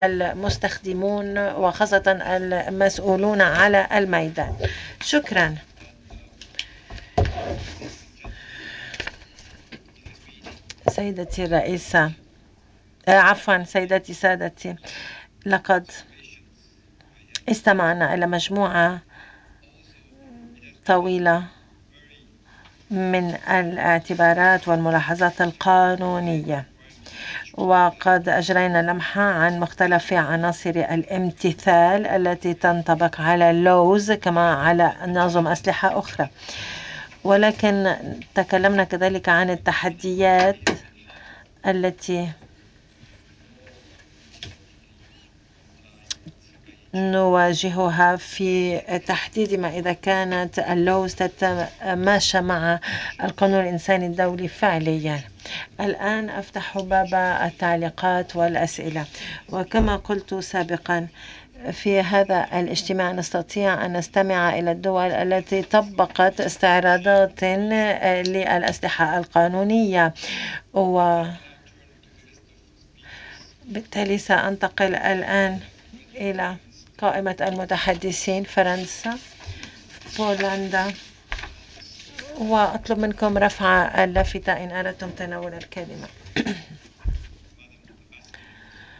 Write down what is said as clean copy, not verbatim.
المستخدمون وخاصة المسؤولون على الميدان. شكرا. سيدتي الرئيسة، عفوا سيدتي سادتي، لقد استمعنا إلى مجموعة طويلة من الاعتبارات والملاحظات القانونية، وقد أجرينا لمحة عن مختلف عناصر الامتثال التي تنطبق على اللوز كما على نظم أسلحة أخرى، ولكن تكلمنا كذلك عن التحديات التي نواجهها في تحديد ما إذا كانت اللوز تتماشى مع القانون الإنساني الدولي فعليا. الآن أفتح باب التعليقات والأسئلة، وكما قلت سابقا في هذا الاجتماع نستطيع أن نستمع إلى الدول التي طبقت استعراضات للأسلحة القانونية، وبالتالي سأنتقل الآن إلى قائمة المتحدثين: فرنسا، بولندا، وأطلب منكم رفع اللافتة إن أردتم تناول الكلمة.